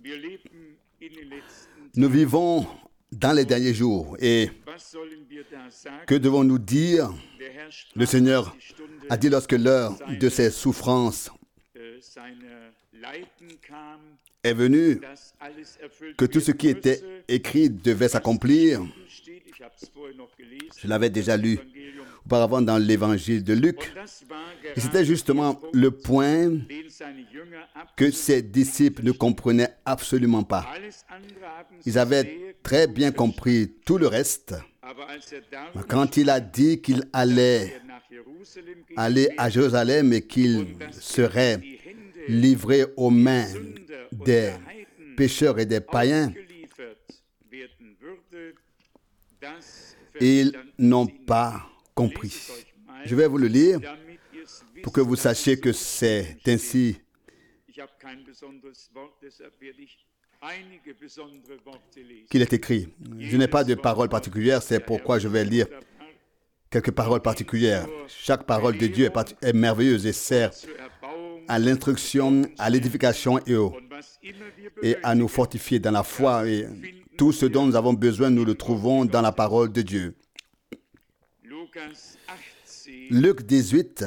Nous vivons dans les derniers jours. Et que devons-nous dire? Le Seigneur a dit lorsque l'heure de ses souffrances est venue, que tout ce qui était écrit devait s'accomplir. Je l'avais déjà lu auparavant dans l'évangile de Luc. Et c'était justement le point que ses disciples ne comprenaient absolument pas. Ils avaient très bien compris tout le reste. Quand il a dit qu'il allait aller à Jérusalem et qu'il serait livré aux mains des pécheurs et des païens, ils n'ont pas compris. Je vais vous le lire pour que vous sachiez que c'est ainsi. Qu'il est écrit. Je n'ai pas de parole particulière, c'est pourquoi je vais lire quelques paroles particulières. Chaque parole de Dieu est merveilleuse et sert à l'instruction, à l'édification et à nous fortifier dans la foi. Et tout ce dont nous avons besoin, nous le trouvons dans la parole de Dieu. Luc 18,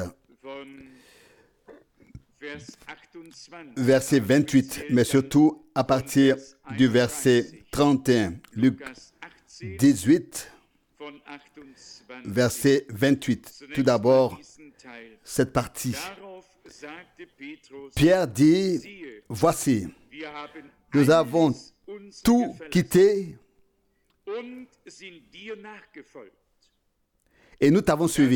verset 28, mais surtout à partir du verset 31. Luc 18, verset 28. Tout d'abord, cette partie. Pierre dit, « Voici, nous avons tout quitté et nous t'avons suivi. »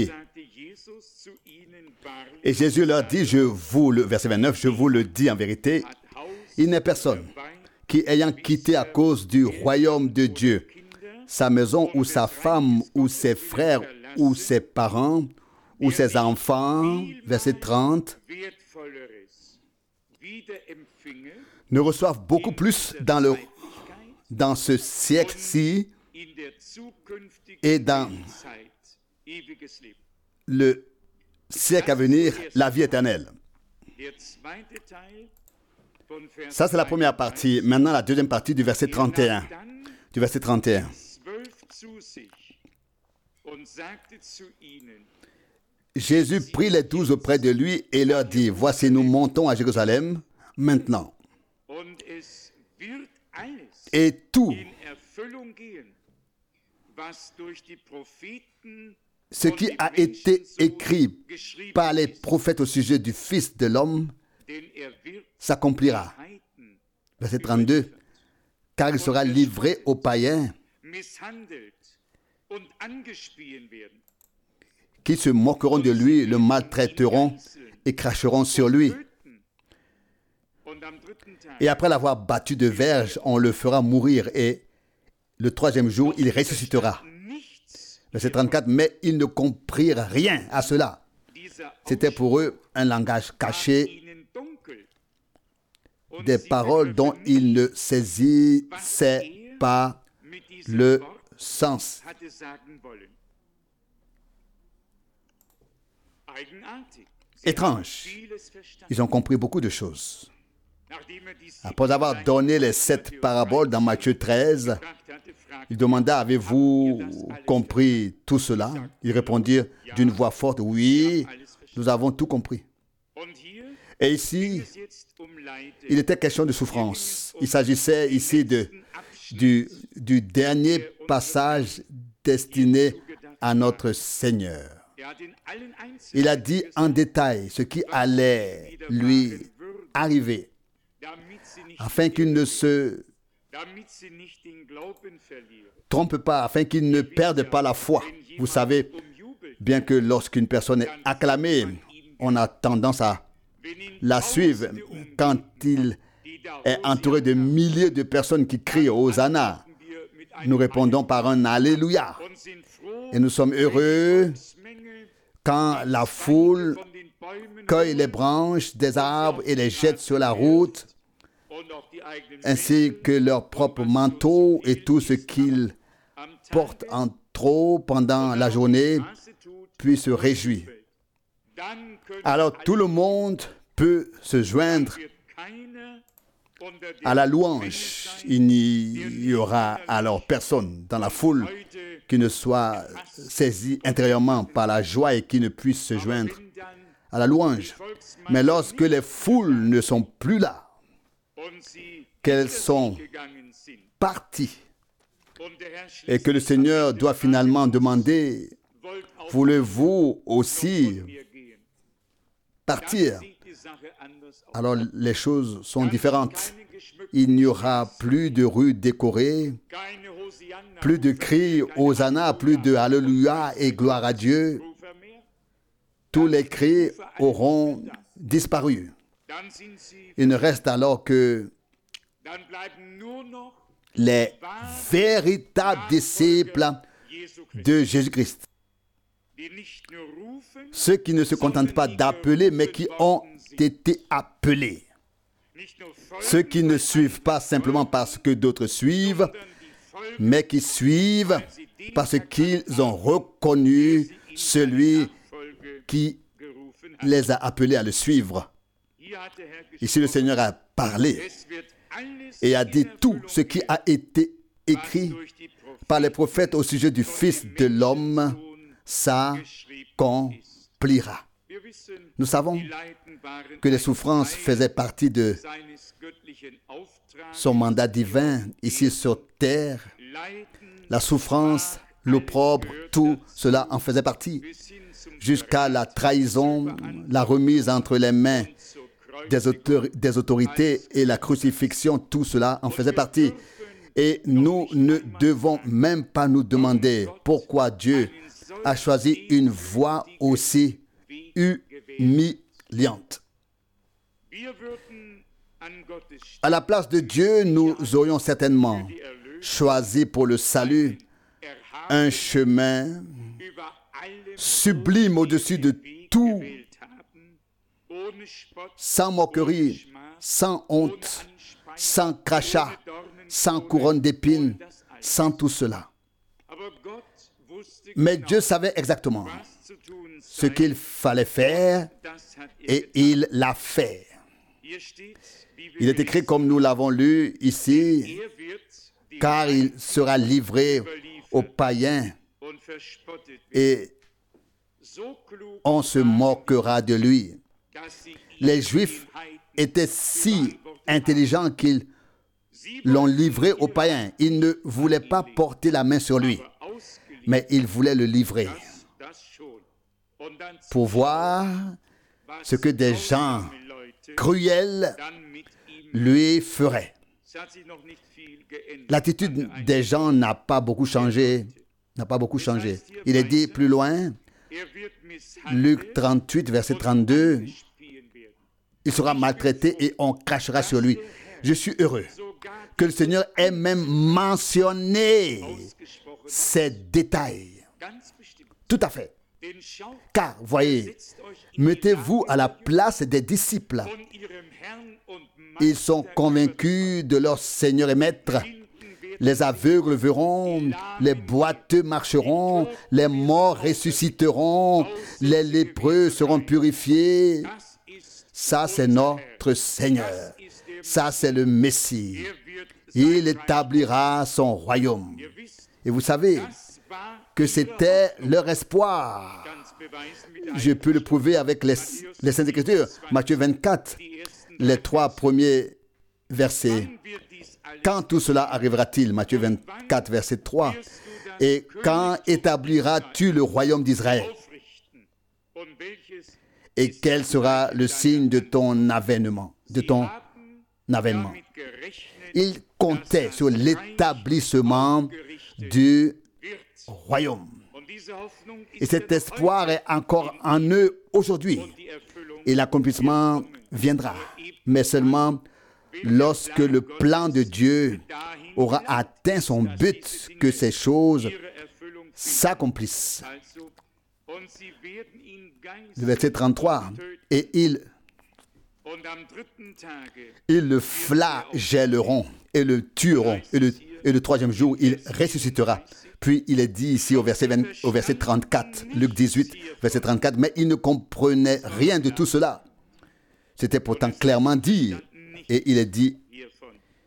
Et Jésus leur dit, verset 29, « Je vous le dis en vérité, il n'est personne qui, ayant quitté à cause du royaume de Dieu sa maison ou sa femme ou ses frères ou ses parents ou ses enfants, verset 30, ne reçoivent beaucoup plus dans ce siècle-ci et dans le siècle à venir, la vie éternelle. » Ça, c'est la première partie. Maintenant, la deuxième partie du verset 31. Du verset 31. Jésus prit les 12 auprès de lui et leur dit, « Voici, nous montons à Jérusalem maintenant. Et tout ce qui a été écrit par les prophètes au sujet du Fils de l'homme s'accomplira. » Verset 32. « Car il sera livré aux païens qui se moqueront de lui, le maltraiteront et cracheront sur lui. Et après l'avoir battu de verge, on le fera mourir et le troisième jour, il ressuscitera. » Verset 34, mais ils ne comprirent rien à cela. C'était pour eux un langage caché, des paroles dont ils ne saisissaient pas le sens. Étrange. Ils ont compris beaucoup de choses. Après avoir donné les 7 paraboles dans Matthieu 13, il demanda, « Avez-vous compris tout cela ?» Ils répondirent d'une voix forte, « Oui, nous avons tout compris. » Et ici, il était question de souffrance. Il s'agissait ici du dernier passage destiné à notre Seigneur. Il a dit en détail ce qui allait lui arriver, afin qu'il ne se trompe pas, afin qu'il ne perde pas la foi. Vous savez bien que lorsqu'une personne est acclamée, on a tendance à la suivre. Quand il est entouré de milliers de personnes qui crient « Hosanna », nous répondons par un « Alléluia ». Et nous sommes heureux quand la foule cueille les branches des arbres et les jette sur la route, ainsi que leurs propres manteaux et tout ce qu'ils portent en trop pendant la journée, puis se réjouir. Alors tout le monde peut se joindre à la louange. Il n'y aura alors personne dans la foule qui ne soit saisi intérieurement par la joie et qui ne puisse se joindre à la louange. Mais lorsque les foules ne sont plus là, qu'elles sont parties, et que le Seigneur doit finalement demander, voulez-vous aussi partir? Alors les choses sont différentes. Il n'y aura plus de rues décorées, plus de cris Hosanna, plus de Alléluia et gloire à Dieu. Tous les cris auront disparu. Il ne reste alors que les véritables disciples de Jésus-Christ. Ceux qui ne se contentent pas d'appeler, mais qui ont été appelés. Ceux qui ne suivent pas simplement parce que d'autres suivent, mais qui suivent parce qu'ils ont reconnu celui qui les a appelés à le suivre. Ici, le Seigneur a parlé et a dit tout ce qui a été écrit par les prophètes au sujet du Fils de l'homme s'accomplira. Nous savons que les souffrances faisaient partie de son mandat divin ici sur terre. La souffrance, l'opprobre, tout cela en faisait partie. Jusqu'à la trahison, la remise entre les mains des autorités et la crucifixion, tout cela en faisait partie. Et nous ne devons même pas nous demander pourquoi Dieu a choisi une voie aussi humiliante. À la place de Dieu, nous aurions certainement choisi pour le salut un chemin sublime au-dessus de tout, sans moquerie, sans honte, sans crachat, sans couronne d'épines, sans tout cela. Mais Dieu savait exactement ce qu'il fallait faire et il l'a fait. Il est écrit comme nous l'avons lu ici, car il sera livré aux païens et on se moquera de lui. Les Juifs étaient si intelligents qu'ils l'ont livré aux païens. Ils ne voulaient pas porter la main sur lui, mais ils voulaient le livrer pour voir ce que des gens cruels lui feraient. L'attitude des gens n'a pas beaucoup changé. Il est dit plus loin, Luc 38, verset 32, il sera maltraité et on crachera sur lui. Je suis heureux que le Seigneur ait même mentionné ces détails. Tout à fait. Car, voyez, mettez-vous à la place des disciples. Ils sont convaincus de leur Seigneur et Maître. Les aveugles verront, les boiteux marcheront, les morts ressusciteront, les lépreux seront purifiés. Ça, c'est notre Seigneur. Ça, c'est le Messie. Il établira son royaume. Et vous savez que c'était leur espoir. Je peux le prouver avec les Saintes Écritures. Matthieu 24, les 3 premiers versets. Quand tout cela arrivera-t-il? Matthieu 24, verset 3. Et quand établiras-tu le royaume d'Israël? Et quel sera le signe de ton avènement? Il comptait sur l'établissement du royaume. Et cet espoir est encore en eux aujourd'hui. Et l'accomplissement viendra. Mais seulement lorsque le plan de Dieu aura atteint son but, que ces choses s'accomplissent. Le verset 33. Et ils le flagelleront et le tueront. Et le troisième jour, il ressuscitera. Puis il est dit ici au verset 34, Luc 18, verset 34, mais il ne comprenait rien de tout cela. C'était pourtant clairement dit. Et il est dit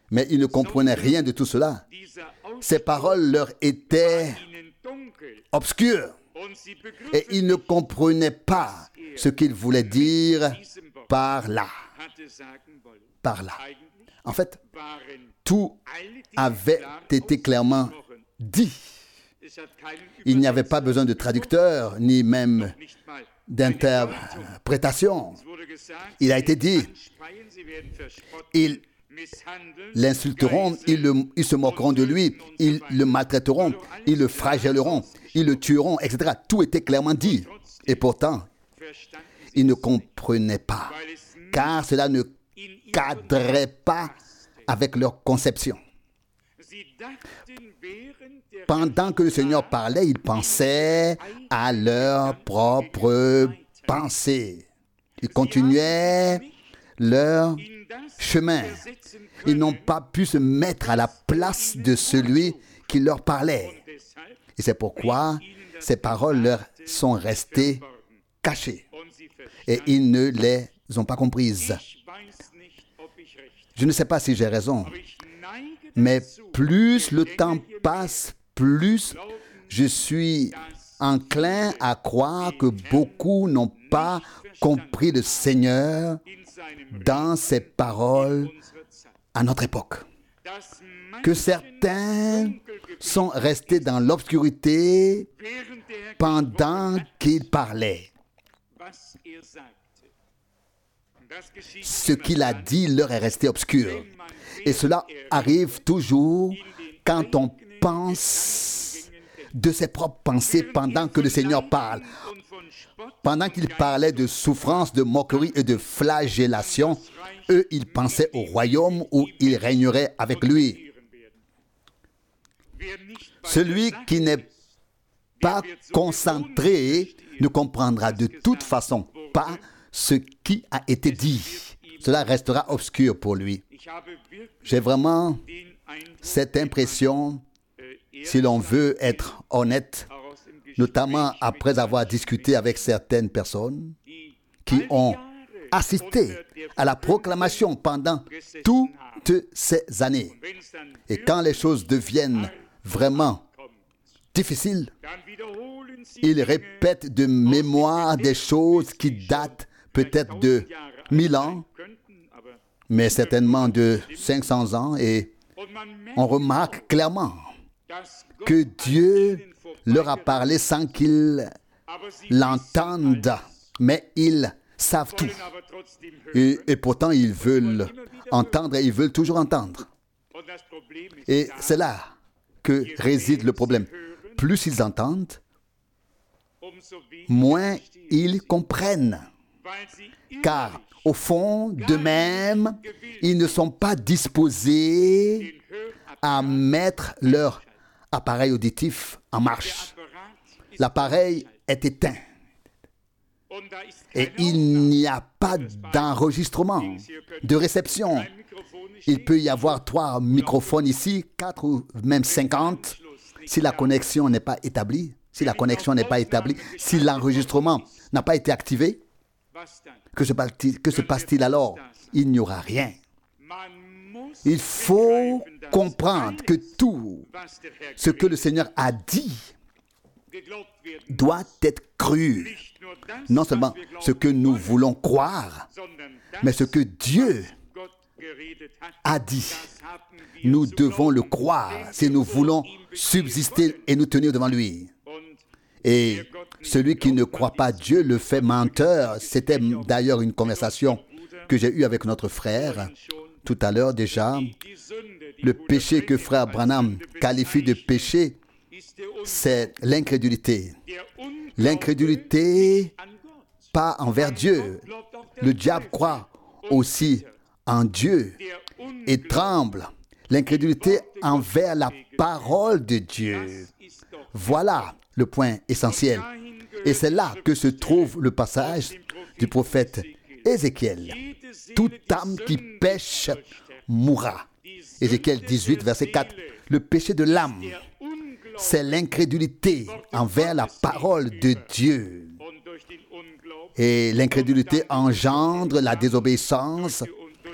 Mais ils ne comprenaient rien de tout cela. Ces paroles leur étaient obscures. Et ils ne comprenaient pas ce qu'il voulait dire par là. Par là. En fait, tout avait été clairement dit. Il n'y avait pas besoin de traducteur, ni même d'interprétation. Il a été dit, ils l'insulteront, ils se moqueront de lui, ils le maltraiteront, ils le flagelleront, ils le tueront, etc. Tout était clairement dit. Et pourtant, ils ne comprenaient pas, car cela ne cadrait pas avec leur conception. Pendant que le Seigneur parlait, ils pensaient à leur propre pensée. Ils continuaient leur chemin. Ils n'ont pas pu se mettre à la place de celui qui leur parlait. Et c'est pourquoi ces paroles leur sont restées cachées. Et ils ne les ont pas comprises. Je ne sais pas si j'ai raison, mais plus le temps passe, plus je suis enclin à croire que beaucoup n'ont pas compris le Seigneur dans ses paroles à notre époque. Que certains sont restés dans l'obscurité pendant qu'il parlait. Ce qu'il a dit leur est resté obscur. Et cela arrive toujours quand on pense de ses propres pensées pendant que le Seigneur parle. Pendant qu'il parlait de souffrance, de moquerie et de flagellation, eux, ils pensaient au royaume où ils régneraient avec lui. Celui qui n'est pas concentré ne comprendra de toute façon pas ce qui a été dit. Cela restera obscur pour lui. J'ai vraiment cette impression, si l'on veut être honnête, notamment après avoir discuté avec certaines personnes qui ont assisté à la proclamation pendant toutes ces années. Et quand les choses deviennent vraiment difficiles, ils répètent de mémoire des choses qui datent peut-être de 1000 ans, mais certainement de 500 ans, et on remarque clairement que Dieu leur a parlé sans qu'ils l'entendent, mais ils savent tout. Et pourtant, ils veulent entendre et ils veulent toujours entendre. Et c'est là que réside le problème. Plus ils entendent, moins ils comprennent. Car au fond d'eux-mêmes, ils ne sont pas disposés à mettre leur appareil auditif en marche. L'appareil est éteint. Et il n'y a pas d'enregistrement, de réception. Il peut y avoir 3 microphones ici, 4 ou même 50. Si la connexion n'est pas établie, si l'enregistrement n'a pas été activé, que se passe-t-il alors? Il n'y aura rien. Il faut comprendre que tout ce que le Seigneur a dit doit être cru. Non seulement ce que nous voulons croire, mais ce que Dieu a dit. Nous devons le croire si nous voulons subsister et nous tenir devant lui. Et celui qui ne croit pas Dieu le fait menteur. C'était d'ailleurs une conversation que j'ai eue avec notre frère tout à l'heure déjà. Le péché que frère Branham qualifie de péché, c'est l'incrédulité. L'incrédulité pas envers Dieu. Le diable croit aussi en Dieu et tremble. L'incrédulité envers la parole de Dieu. Voilà le point essentiel. Et c'est là que se trouve le passage du prophète Ézéchiel. Toute âme qui pêche mourra. Ézéchiel 18, verset 4. Le péché de l'âme, c'est l'incrédulité envers la parole de Dieu. Et l'incrédulité engendre la désobéissance,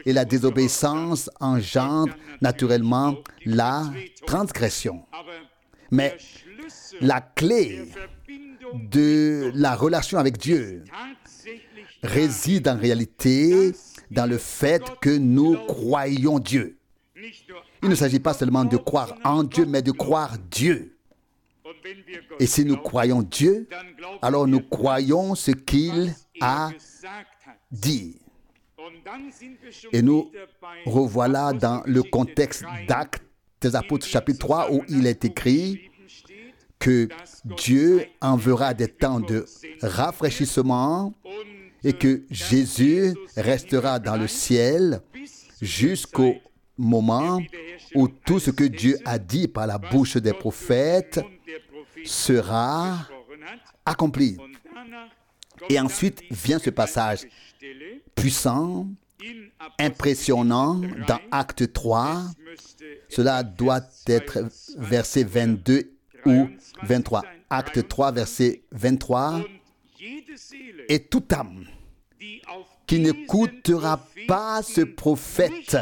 Et la désobéissance engendre naturellement la transgression. Mais la clé de la relation avec Dieu réside en réalité dans le fait que nous croyons Dieu. Il ne s'agit pas seulement de croire en Dieu, mais de croire Dieu. Et si nous croyons Dieu, alors nous croyons ce qu'il a dit. Et nous revoilà dans le contexte d'Actes des Apôtres chapitre 3 où il est écrit que Dieu enverra des temps de rafraîchissement et que Jésus restera dans le ciel jusqu'au moment où tout ce que Dieu a dit par la bouche des prophètes sera accompli. Et ensuite vient ce passage puissant, impressionnant dans Acte 3. Cela doit être verset 22 ou 23. Acte 3, verset 23. Et toute âme qui n'écoutera pas ce prophète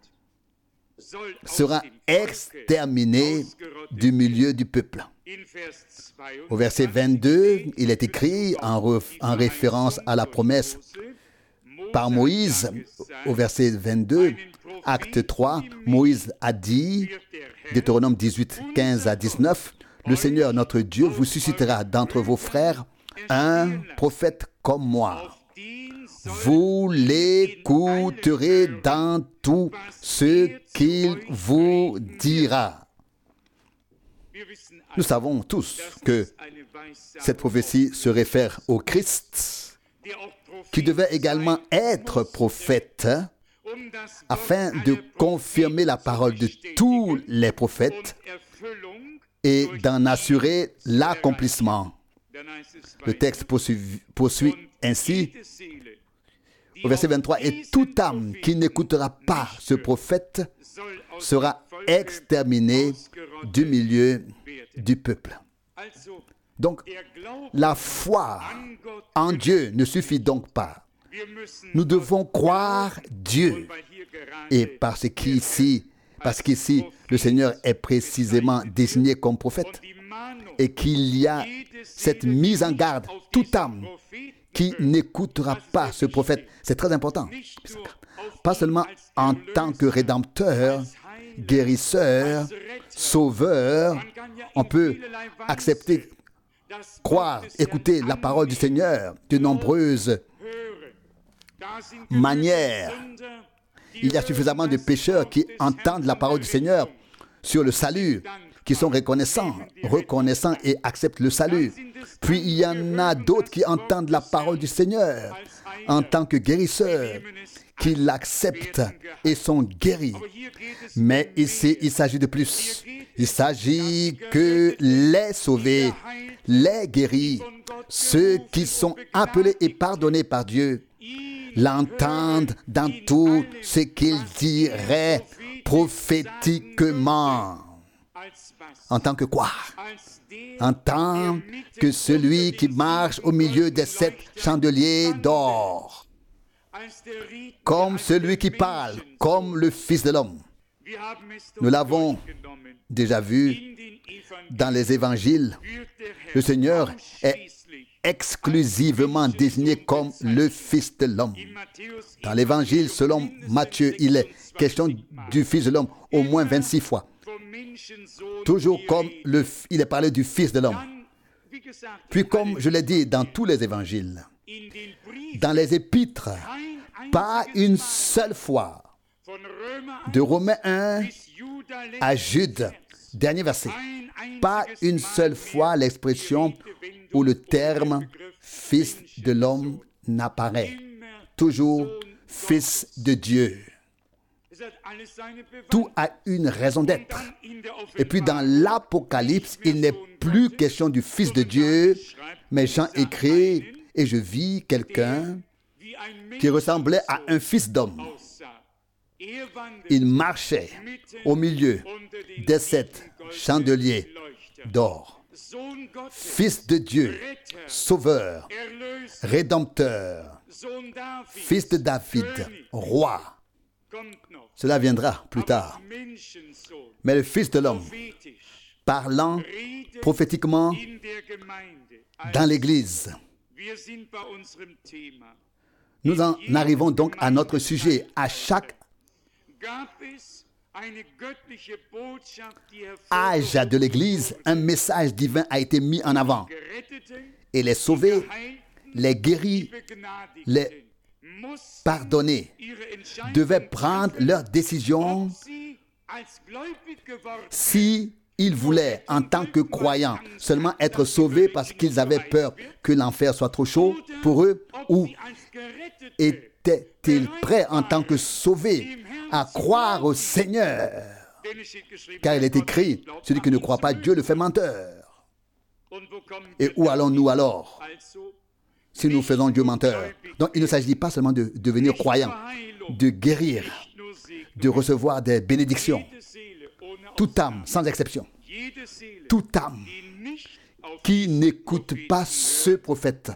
sera exterminée du milieu du peuple. Au verset 22, il est écrit, en référence à la promesse par Moïse, au verset 22, Acte 3, Moïse a dit, Deutéronome 18, 15 à 19, « Le Seigneur notre Dieu vous suscitera d'entre vos frères un prophète comme moi. Vous l'écouterez dans tout ce qu'il vous dira. » Nous savons tous que cette prophétie se réfère au Christ, qui devait également être prophète, afin de confirmer la parole de tous les prophètes et d'en assurer l'accomplissement. Le texte poursuit ainsi au verset 23, « Et toute âme qui n'écoutera pas ce prophète sera exterminée du milieu du peuple. » Donc, la foi en Dieu ne suffit donc pas. Nous devons croire Dieu. Et parce qu'ici, le Seigneur est précisément désigné comme prophète et qu'il y a cette mise en garde, toute âme qui n'écoutera pas ce prophète. C'est très important. Pas seulement en tant que rédempteur, guérisseur, sauveur, on peut accepter, croire, écouter la parole du Seigneur de nombreuses manières. Il y a suffisamment de pécheurs qui entendent la parole du Seigneur sur le salut, qui sont reconnaissants et acceptent le salut. Puis il y en a d'autres qui entendent la parole du Seigneur en tant que guérisseurs, qui l'acceptent et sont guéris. Mais ici, il s'agit de plus. Il s'agit que les sauvés, les guéris, ceux qui sont appelés et pardonnés par Dieu, l'entendent dans tout ce qu'il dirait prophétiquement. En tant que quoi? En tant que celui qui marche au milieu des 7 chandeliers d'or. Comme celui qui parle, comme le Fils de l'homme. Nous l'avons déjà vu dans les évangiles. Le Seigneur est exclusivement désigné comme le Fils de l'homme. Dans l'évangile selon Matthieu, il est question du Fils de l'homme au moins 26 fois. Toujours comme il est parlé du Fils de l'homme. Puis comme je l'ai dit dans tous les évangiles, dans les épîtres, pas une seule fois, de Romains 1 à Jude, dernier verset, pas une seule fois l'expression où le terme Fils de l'homme n'apparaît. Toujours Fils de Dieu. Tout a une raison d'être. Et puis dans l'Apocalypse, il n'est plus question du Fils de Dieu, mais Jean écrit, et je vis quelqu'un qui ressemblait à un fils d'homme. Il marchait au milieu des 7 chandeliers d'or. Fils de Dieu, sauveur, rédempteur, fils de David, roi. Cela viendra plus tard. Mais le Fils de l'homme, parlant prophétiquement dans l'Église. Nous en arrivons donc à notre sujet. À chaque âge de l'Église, un message divin a été mis en avant. Et les sauvés, les guéris, les pardonnés devaient prendre leur décision si ils voulaient, en tant que croyants, seulement être sauvés parce qu'ils avaient peur que l'enfer soit trop chaud pour eux, ou étaient-ils prêts en tant que sauvés à croire au Seigneur? Car il est écrit, celui qui ne croit pas Dieu le fait menteur. Et où allons-nous alors si nous faisons Dieu menteur? Donc il ne s'agit pas seulement de devenir croyant, de guérir, de recevoir des bénédictions. Toute âme, sans exception, toute âme qui n'écoute pas ce prophète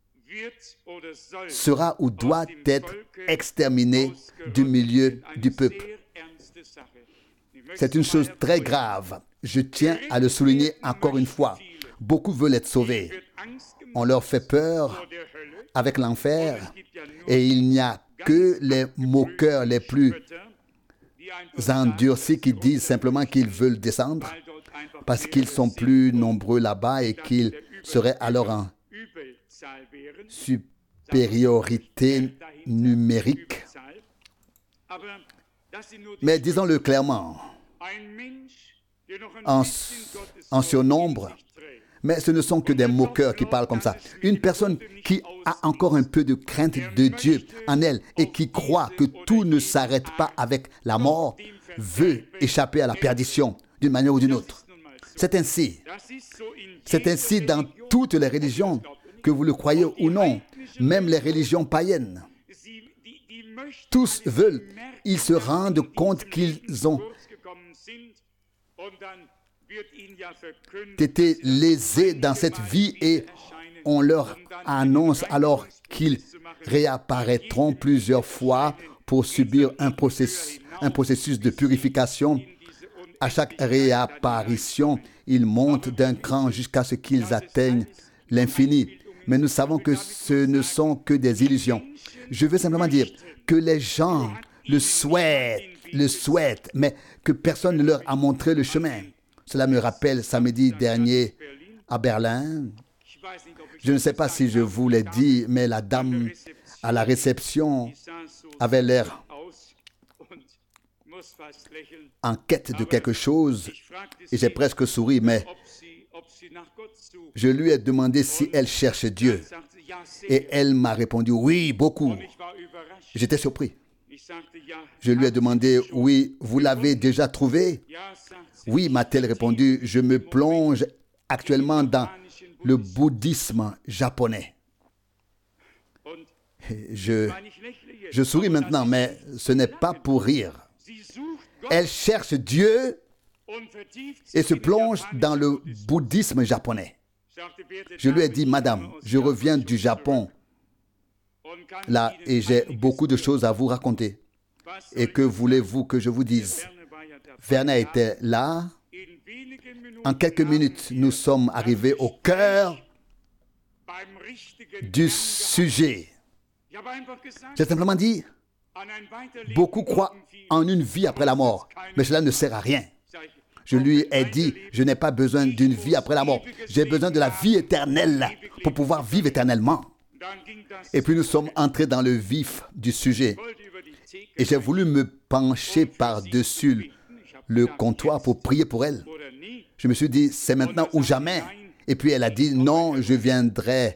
sera ou doit être exterminée du milieu du peuple. C'est une chose très grave. Je tiens à le souligner encore une fois. Beaucoup veulent être sauvés. On leur fait peur avec l'enfer et il n'y a que les moqueurs les plus endurcis qui disent simplement qu'ils veulent descendre parce qu'ils sont plus nombreux là-bas et qu'ils seraient alors en supériorité numérique. Mais disons-le clairement, en surnombre, mais ce ne sont que des moqueurs qui parlent comme ça. Une personne qui a encore un peu de crainte de Dieu en elle et qui croit que tout ne s'arrête pas avec la mort, veut échapper à la perdition d'une manière ou d'une autre. C'est ainsi. C'est ainsi dans toutes les religions, que vous le croyez ou non, même les religions païennes. Tous veulent, ils se rendent compte qu'ils ont été lésés dans cette vie et on leur annonce alors qu'ils réapparaîtront plusieurs fois pour subir un processus de purification. À chaque réapparition, ils montent d'un cran jusqu'à ce qu'ils atteignent l'infini. Mais nous savons que ce ne sont que des illusions. Je veux simplement dire que les gens le souhaitent, mais que personne ne leur a montré le chemin. Cela me rappelle samedi dernier à Berlin. Je ne sais pas si je vous l'ai dit, mais la dame à la réception avait l'air en quête de quelque chose et j'ai presque souri, mais je lui ai demandé si elle cherche Dieu et elle m'a répondu oui, beaucoup. J'étais surpris. Je lui ai demandé, oui, vous l'avez déjà trouvé? Oui, m'a-t-elle répondu, je me plonge actuellement dans le bouddhisme japonais. Je souris maintenant, mais ce n'est pas pour rire. Elle cherche Dieu et se plonge dans le bouddhisme japonais. Je lui ai dit, madame, je reviens du Japon là et j'ai beaucoup de choses à vous raconter. Et que voulez-vous que je vous dise? Werner était là. En quelques minutes, nous sommes arrivés au cœur du sujet. J'ai simplement dit, beaucoup croient en une vie après la mort, mais cela ne sert à rien. Je lui ai dit, je n'ai pas besoin d'une vie après la mort. J'ai besoin de la vie éternelle pour pouvoir vivre éternellement. Et puis nous sommes entrés dans le vif du sujet. Et j'ai voulu me pencher par-dessus le comptoir pour prier pour elle. Je me suis dit, c'est maintenant ou jamais. Et puis elle a dit, non, je viendrai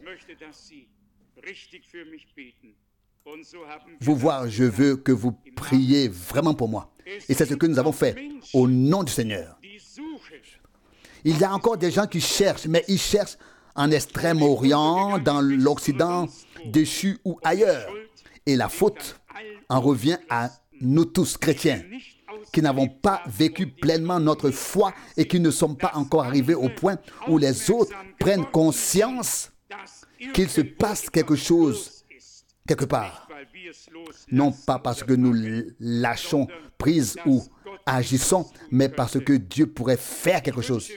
vous voir, je veux que vous priez vraiment pour moi. Et c'est ce que nous avons fait au nom du Seigneur. Il y a encore des gens qui cherchent, mais ils cherchent en Extrême-Orient, dans l'Occident, déchu ou ailleurs. Et la faute en revient à nous tous, chrétiens, qui n'avons pas vécu pleinement notre foi et qui ne sommes pas encore arrivés au point où les autres prennent conscience qu'il se passe quelque chose quelque part. Non pas parce que nous lâchons prise ou agissons, mais parce que Dieu pourrait faire quelque chose.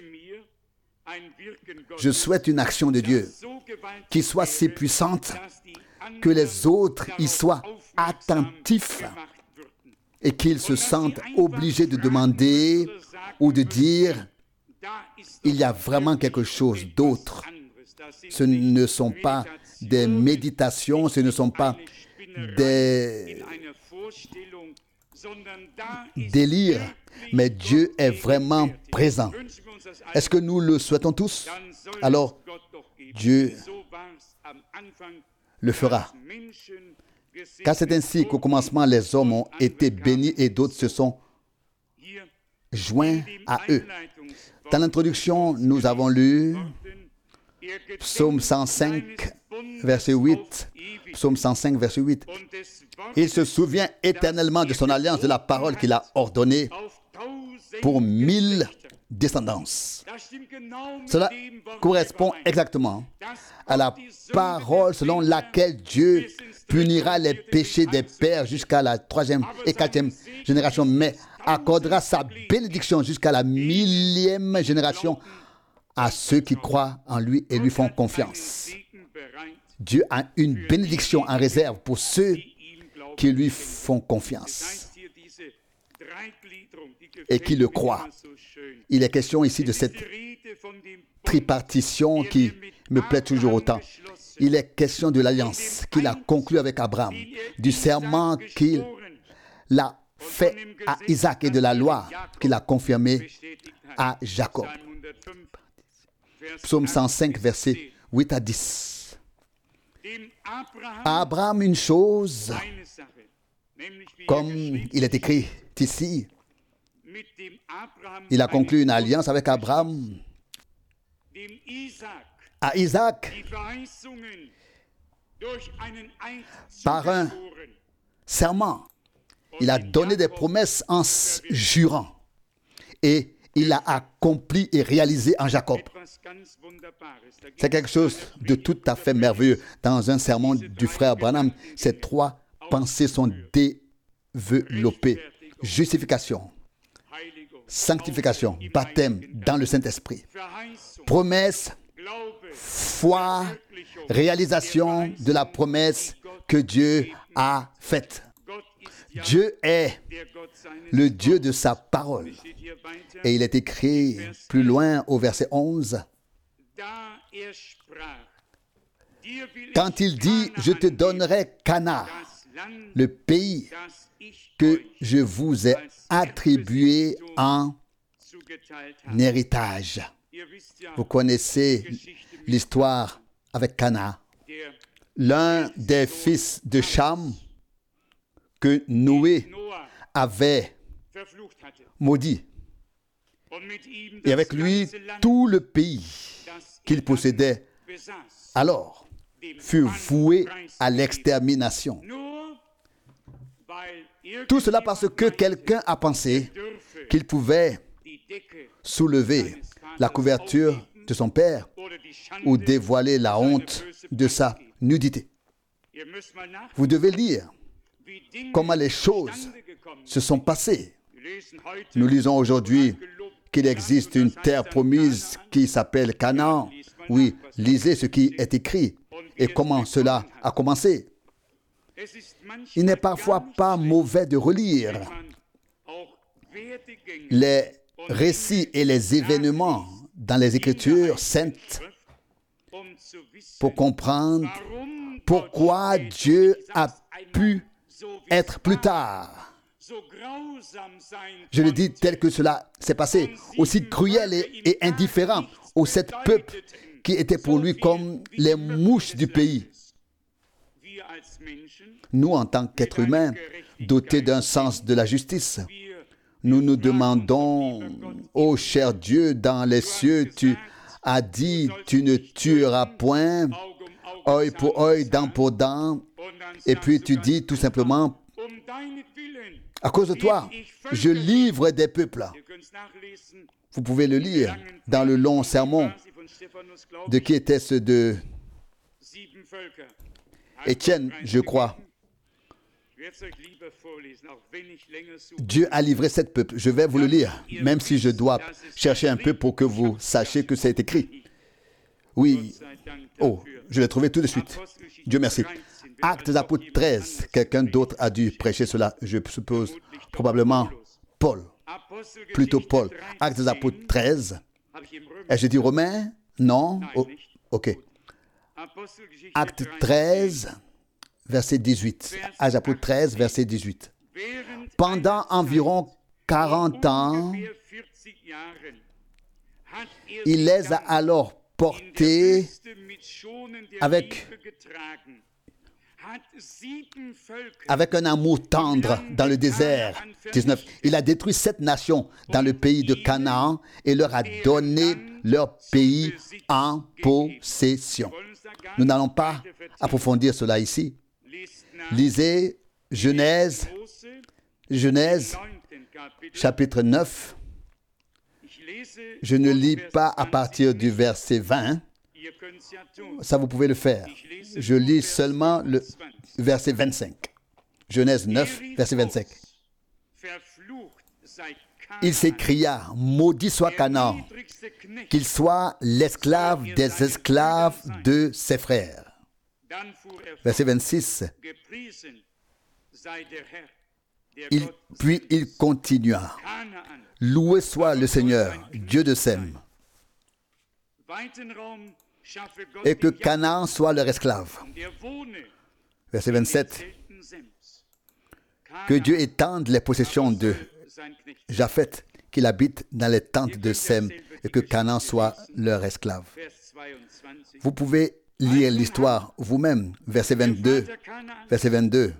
Je souhaite une action de Dieu qui soit si puissante que les autres y soient attentifs et qu'ils se sentent obligés de demander ou de dire « il y a vraiment quelque chose d'autre ». Ce ne sont pas des méditations, ce ne sont pas des délires, mais Dieu est vraiment présent. Est-ce que nous le souhaitons tous? Alors, Dieu le fera. Car c'est ainsi qu'au commencement, les hommes ont été bénis et d'autres se sont joints à eux. Dans l'introduction, nous avons lu Psaume 105, verset 8. Psaume 105, verset 8. Il se souvient éternellement de son alliance, de la parole qu'il a ordonnée pour 1000 descendances. Cela correspond exactement à la parole selon laquelle Dieu punira les péchés des pères jusqu'à la 3e et 4e génération, mais accordera sa bénédiction jusqu'à la 1000e génération à ceux qui croient en lui et lui font confiance. Dieu a une bénédiction en réserve pour ceux qui lui font confiance et qui le croient. Il est question ici de cette tripartition qui me plaît toujours autant. Il est question de l'alliance qu'il a conclue avec Abraham, du serment qu'il a fait à Isaac et de la loi qu'il a confirmée à Jacob. Psaume 105, versets 8 à 10. À Abraham, une chose, comme il est écrit ici, il a conclu une alliance avec Abraham, à Isaac, par un serment. Il a donné des promesses en jurant et il a accompli et réalisé en Jacob. C'est quelque chose de tout à fait merveilleux. Dans un sermon du frère Branham, ces trois pensées sont développées. Justification, sanctification, baptême dans le Saint-Esprit. Promesse, foi, réalisation de la promesse que Dieu a faite. Dieu est le Dieu de sa parole. Et il est écrit plus loin au verset 11. Quand il dit, je te donnerai Canaan, le pays que je vous ai attribué en héritage. Vous connaissez l'histoire avec Canaan. L'un des fils de Cham que Noé avait maudit. Et avec lui, tout le pays qu'il possédait alors fut voué à l'extermination. Tout cela parce que quelqu'un a pensé qu'il pouvait soulever la couverture de son père ou dévoiler la honte de sa nudité. Vous devez lire comment les choses se sont passées. Nous lisons aujourd'hui qu'il existe une terre promise qui s'appelle Canaan. Oui, lisez ce qui est écrit et comment cela a commencé. Il n'est parfois pas mauvais de relire les récits et les événements dans les Écritures saintes pour comprendre pourquoi Dieu a pu être plus tard. Je le dis tel que cela s'est passé, aussi cruel et indifférent aux 7 peuples qui étaient pour lui comme les mouches du pays. Nous, en tant qu'êtres humains, dotés d'un sens de la justice, nous nous demandons, ô cher Dieu, dans les cieux, tu as dit, tu ne tueras point, œil pour œil, dent pour dent, et puis tu dis tout simplement, à cause de toi, je livre des peuples. Vous pouvez le lire dans le long sermon de qui était ce de Étienne, je crois. Dieu a livré sept peuples. Je vais vous le lire, même si je dois chercher un peu pour que vous sachiez que c'est écrit. Oui. Oh, je l'ai trouvé tout de suite. Dieu merci. Actes des Apôtres 13. Quelqu'un d'autre a dû prêcher cela, je suppose, probablement Paul. Plutôt Paul. Actes des Apôtres 13. Ai-je dit Romains? Non? Oh, ok. Acte 13, verset 18. Actes des Apôtres 13, verset 18. Pendant environ 40 ans, il les a alors portés avec un amour tendre dans le désert. 19. Il a détruit 7 nations dans le pays de Canaan et leur a donné leur pays en possession. Nous n'allons pas approfondir cela ici. Lisez Genèse, chapitre 9. Je ne lis pas à partir du verset 20. Ça, vous pouvez le faire. Je lis seulement le verset 25. Genèse 9, verset 25. Il s'écria, maudit soit Canaan, qu'il soit l'esclave des esclaves de ses frères. Verset 26. Puis il continua. Loué soit le Seigneur, Dieu de Sem, et que Canaan soit leur esclave. Verset 27. Que Dieu étende les possessions de Japheth, qu'il habite dans les tentes de Sem, et que Canaan soit leur esclave. Vous pouvez lire l'histoire vous-même. Verset 22. Verset 22.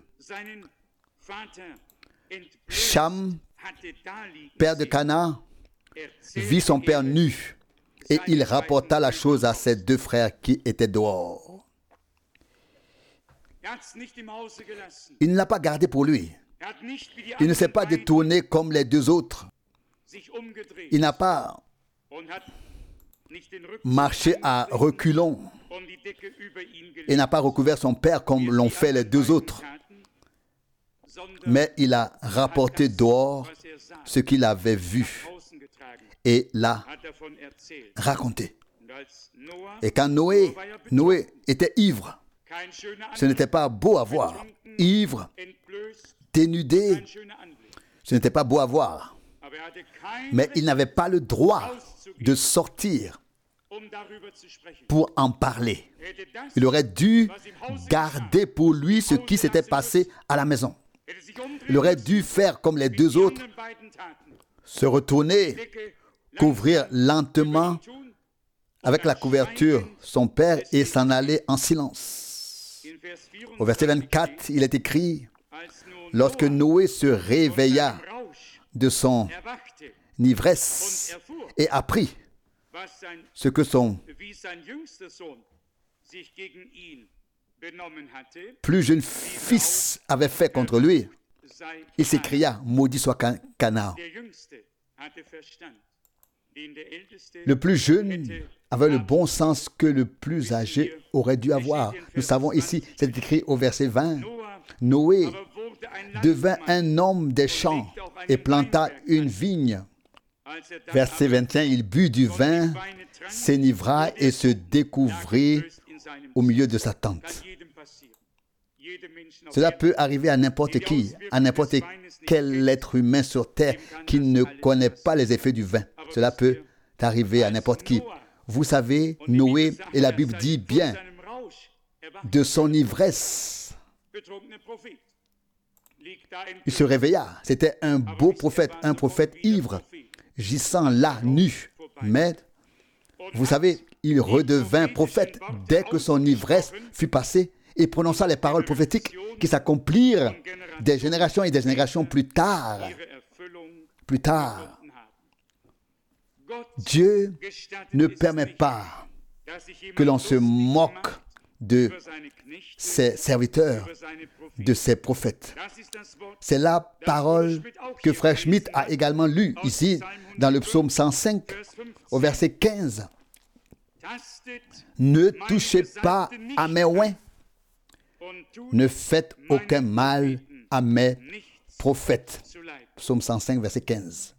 Cham, père de Canaan, vit son père nu, et il rapporta la chose à ses 2 frères qui étaient dehors. Il ne l'a pas gardé pour lui. Il ne s'est pas détourné comme les 2 autres. Il n'a pas marché à reculons. Il n'a pas recouvert son père comme l'ont fait les 2 autres. Mais il a rapporté dehors ce qu'il avait vu et l'a raconté. Et quand Noé était ivre, ce n'était pas beau à voir. Ivre, dénudé, ce n'était pas beau à voir. Mais il n'avait pas le droit de sortir pour en parler. Il aurait dû garder pour lui ce qui s'était passé à la maison. Il aurait dû faire comme les 2 autres, se retourner, couvrir lentement avec la couverture son père et s'en aller en silence. Au verset 24, il est écrit, lorsque Noé se réveilla de son ivresse et apprit ce que son plus jeune fils avait fait contre lui, il s'écria, maudit soit Canaan. Le plus jeune avait le bon sens que le plus âgé aurait dû avoir. Nous savons ici, c'est écrit au verset 20, Noé devint un homme des champs et planta une vigne. Verset 21, il but du vin, s'enivra et se découvrit au milieu de sa tente. Cela peut arriver à n'importe qui, à n'importe quel être humain sur terre qui ne connaît pas les effets du vin. Cela peut arriver à n'importe qui. Vous savez, Noé, et la Bible dit bien, de son ivresse, il se réveilla. C'était un beau prophète, un prophète ivre, gissant là, nu. Mais, vous savez, il redevint prophète dès que son ivresse fut passée et prononça les paroles prophétiques qui s'accomplirent des générations et des générations plus tard. Plus tard. Dieu ne permet pas que l'on se moque de ses serviteurs, de ses prophètes. C'est la parole que Frère Schmitt a également lue ici dans le psaume 105 au verset 15. Ne touchez pas à mes oins, ne faites aucun mal à mes prophètes. Psaume 105, verset 15.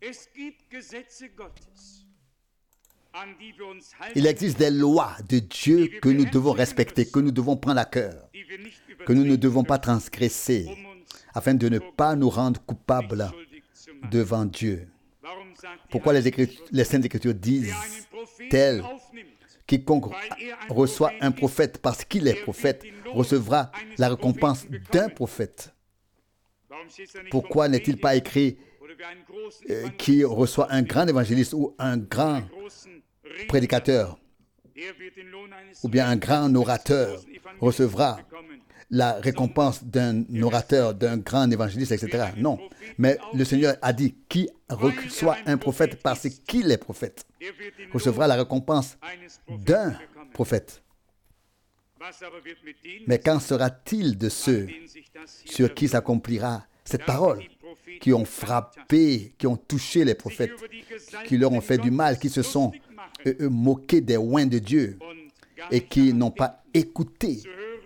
Il existe des lois de Dieu que nous devons respecter, que nous devons prendre à cœur, que nous ne devons pas transgresser, afin de ne pas nous rendre coupables devant Dieu. Pourquoi les Saintes Écritures disent-elles: quiconque reçoit un prophète parce qu'il est prophète recevra la récompense d'un prophète? Pourquoi n'est-il pas écrit qui reçoit un grand évangéliste ou un grand prédicateur ou bien un grand orateur recevra la récompense d'un orateur, d'un grand évangéliste, etc. Non. Mais le Seigneur a dit: qui reçoit un prophète parce qu'il est prophète recevra la récompense d'un prophète. Mais qu'en sera-t-il de ceux sur qui s'accomplira cette parole, qui ont frappé, qui ont touché les prophètes, qui leur ont fait du mal, qui se sont moqués des oints de Dieu et qui n'ont pas écouté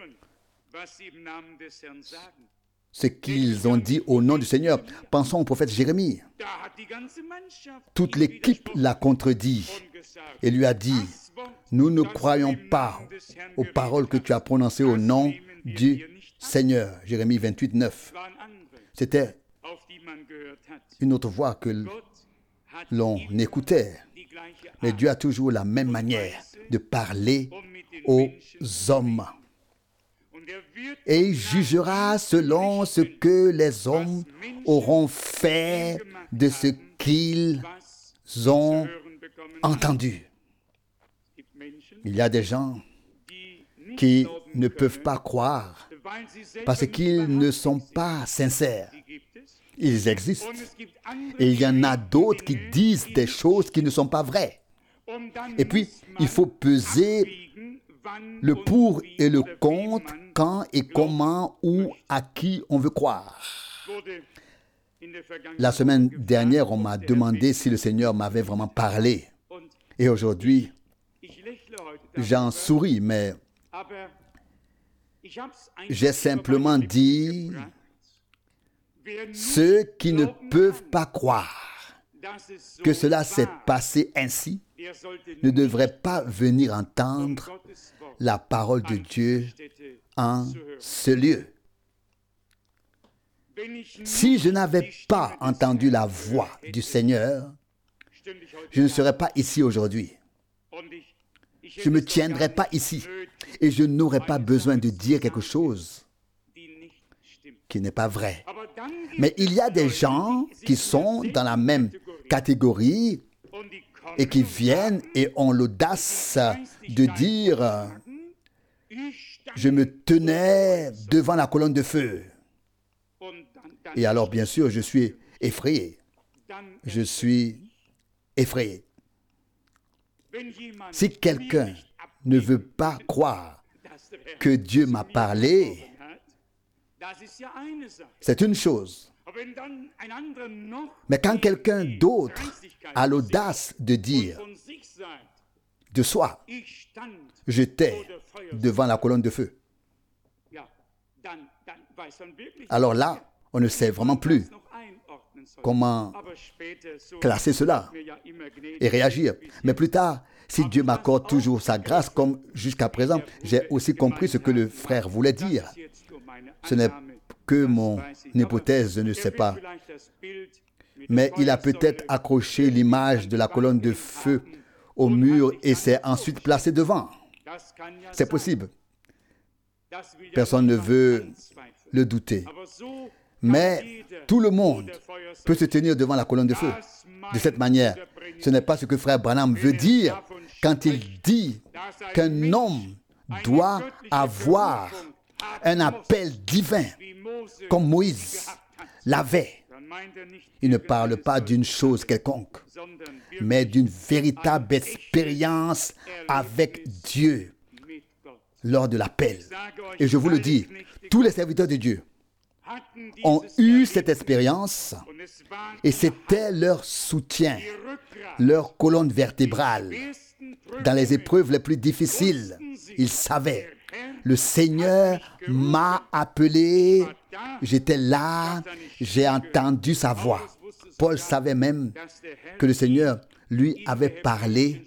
ce qu'ils ont dit au nom du Seigneur? Pensons au prophète Jérémie. Toute l'équipe l'a contredit et lui a dit: nous ne croyons pas aux paroles que tu as prononcées au nom du Seigneur. Jérémie 28, 9. C'était une autre voix que l'on écoutait. Mais Dieu a toujours la même manière de parler aux hommes. Et il jugera selon ce que les hommes auront fait de ce qu'ils ont entendu. Il y a des gens qui ne peuvent pas croire parce qu'ils ne sont pas sincères. Ils existent. Et il y en a d'autres qui disent des choses qui ne sont pas vraies. Et puis, il faut peser le pour et le contre, quand et comment ou à qui on veut croire. La semaine dernière, on m'a demandé si le Seigneur m'avait vraiment parlé. Et aujourd'hui, j'en souris, mais j'ai simplement dit: ceux qui ne peuvent pas croire que cela s'est passé ainsi ne devraient pas venir entendre la parole de Dieu en ce lieu. Si je n'avais pas entendu la voix du Seigneur, je ne serais pas ici aujourd'hui. Je ne me tiendrais pas ici et je n'aurais pas besoin de dire quelque chose qui n'est pas vrai. Mais il y a des gens qui sont dans la même catégorie et qui viennent et ont l'audace de dire: je me tenais devant la colonne de feu. Et alors, bien sûr, je suis effrayé. Je suis effrayé. Si quelqu'un ne veut pas croire que Dieu m'a parlé, c'est une chose. Mais quand quelqu'un d'autre a l'audace de dire de soi: j'étais devant la colonne de feu, alors là, on ne sait vraiment plus comment classer cela et réagir. Mais plus tard, si Dieu m'accorde toujours sa grâce, comme jusqu'à présent, j'ai aussi compris ce que le frère voulait dire. Ce n'est que mon hypothèse, je ne sais pas. Mais il a peut-être accroché l'image de la colonne de feu au mur et s'est ensuite placé devant. C'est possible. Personne ne veut le douter. Mais tout le monde peut se tenir devant la colonne de feu. De cette manière, ce n'est pas ce que frère Branham veut dire quand il dit qu'un homme doit avoir un appel divin comme Moïse l'avait. Il ne parle pas d'une chose quelconque, mais d'une véritable expérience avec Dieu lors de l'appel. Et je vous le dis, tous les serviteurs de Dieu ont eu cette expérience et c'était leur soutien, leur colonne vertébrale. Dans les épreuves les plus difficiles, ils savaient: le Seigneur m'a appelé j'étais là, j'ai entendu sa voix. Paul savait même que le Seigneur lui avait parlé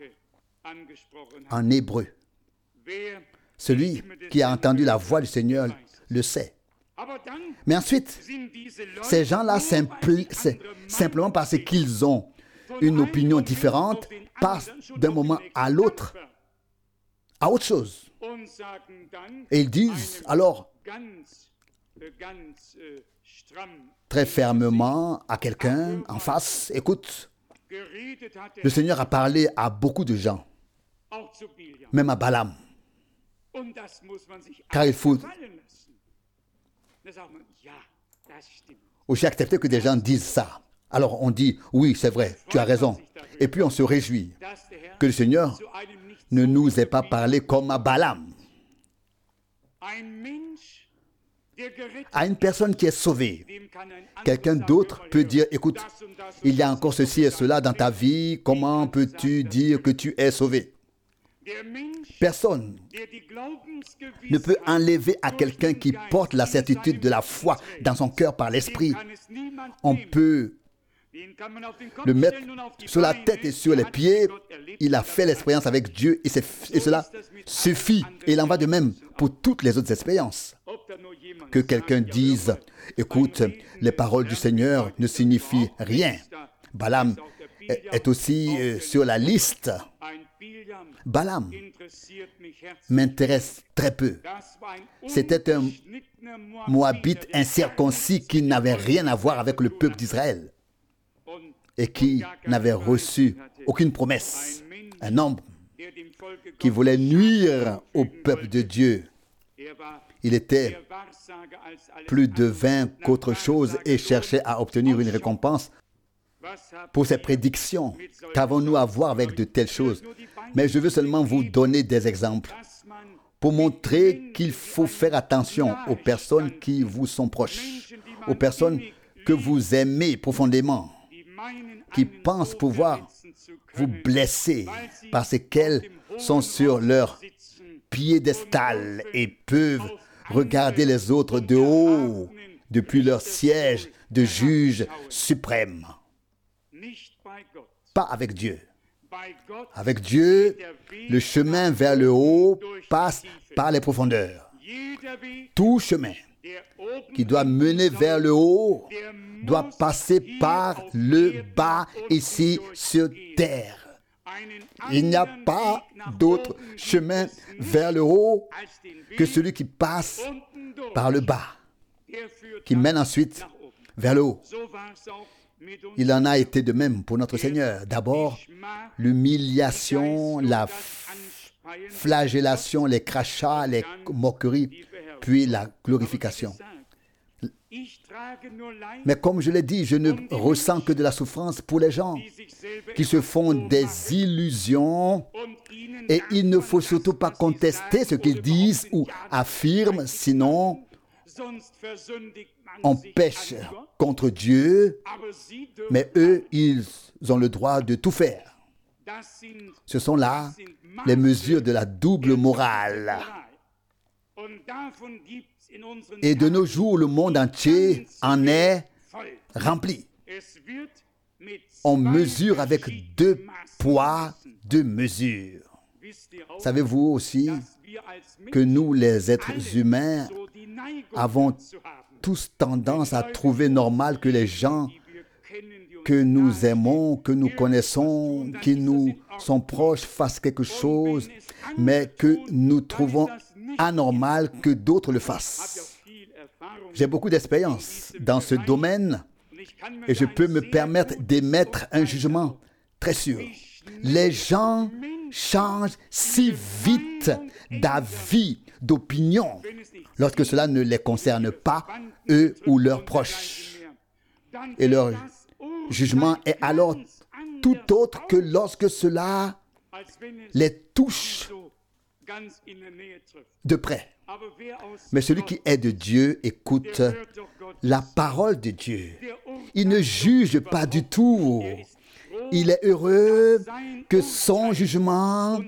en hébreu. Celui qui a entendu la voix du Seigneur le sait. Mais ensuite, ces gens-là, simplement parce qu'ils ont une opinion différente, passent d'un moment à l'autre à autre chose. Et ils disent alors très fermement à quelqu'un en face, écoute, le Seigneur a parlé à beaucoup de gens, même à Balaam. Car il faut aussi accepter que des gens disent ça. Alors on dit, oui, c'est vrai, tu as raison. Et puis on se réjouit que le Seigneur ne nous ait pas parlé comme à Balaam. À une personne qui est sauvée, quelqu'un d'autre peut dire, écoute, il y a encore ceci et cela dans ta vie, comment peux-tu dire que tu es sauvé? Personne ne peut enlever à quelqu'un qui porte la certitude de la foi dans son cœur par l'esprit. On peut le mettre sur la tête et sur les pieds. Il a fait l'expérience avec Dieu et cela suffit. Et il en va de même pour toutes les autres expériences. Que quelqu'un dise, écoute, les paroles du Seigneur ne signifient rien. Balaam est aussi sur la liste. Balaam m'intéresse très peu. C'était un Moabite incirconcis qui n'avait rien à voir avec le peuple d'Israël et qui n'avait reçu aucune promesse. Un homme qui voulait nuire au peuple de Dieu. Il était plus devin qu'autre chose et cherchait à obtenir une récompense pour ses prédictions. Qu'avons-nous à voir avec de telles choses? Mais je veux seulement vous donner des exemples pour montrer qu'il faut faire attention aux personnes qui vous sont proches, aux personnes que vous aimez profondément, qui pensent pouvoir vous blesser parce qu'elles sont sur leur piédestal et peuvent regarder les autres de haut depuis leur siège de juge suprême. Pas avec Dieu. Avec Dieu, le chemin vers le haut passe par les profondeurs. Tout chemin qui doit mener vers le haut doit passer par le bas ici sur terre. Il n'y a pas d'autre chemin vers le haut que celui qui passe par le bas, qui mène ensuite vers le haut. Il en a été de même pour notre Seigneur. D'abord, l'humiliation, la flagellation, les crachats, les moqueries, puis la glorification. Mais comme je l'ai dit, je ne ressens que de la souffrance pour les gens qui se font des illusions et il ne faut surtout pas contester ce qu'ils disent ou affirment, sinon on pêche contre Dieu, mais eux, ils ont le droit de tout faire. Ce sont là les mesures de la double morale. Et de nos jours, le monde entier en est rempli. On mesure avec 2 poids, 2 mesures. Savez-vous aussi que nous, les êtres humains, avons tous tendance à trouver normal que les gens que nous aimons, que nous connaissons, qui nous sont proches fassent quelque chose, mais que nous trouvons anormal que d'autres le fassent. J'ai beaucoup d'expérience dans ce domaine et je peux me permettre d'émettre un jugement très sûr. Les gens changent si vite d'avis, d'opinion, lorsque cela ne les concerne pas, eux ou leurs proches. Et leur jugement est alors tout autre que lorsque cela les touche de près. Mais celui qui est de Dieu écoute la parole de Dieu. Il ne juge pas du tout. Il est heureux que son jugement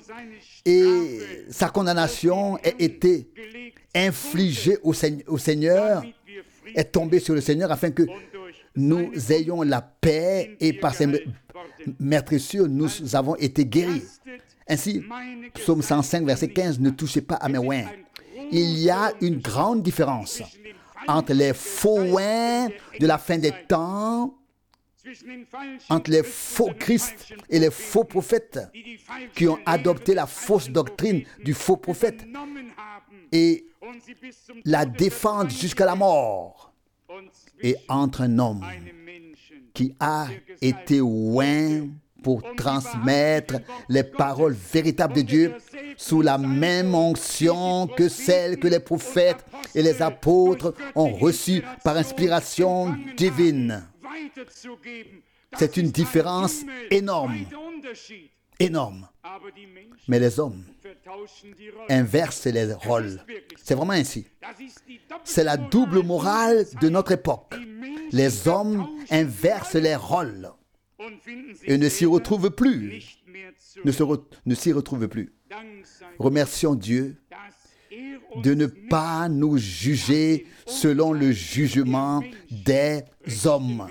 et sa condamnation aient été infligés au Seigneur est tombé sur le Seigneur afin que nous ayons la paix et par ses meurtrissures, nous avons été guéris. Ainsi, psaume 105, verset 15, ne touchez pas à mes oins. Il y a une grande différence entre les faux oins de la fin des temps, entre les faux Christ et les faux prophètes qui ont adopté la fausse doctrine du faux prophète et la défendent jusqu'à la mort, et entre un homme qui a été oint pour transmettre les paroles véritables de Dieu sous la même onction que celle que les prophètes et les apôtres ont reçue par inspiration divine. C'est une différence énorme. Énorme. Mais les hommes inversent les rôles. C'est vraiment ainsi. C'est la double morale de notre époque. Les hommes inversent les rôles et ne s'y retrouvent plus. Ne s'y retrouvent plus. Remercions Dieu de ne pas nous juger selon le jugement des hommes.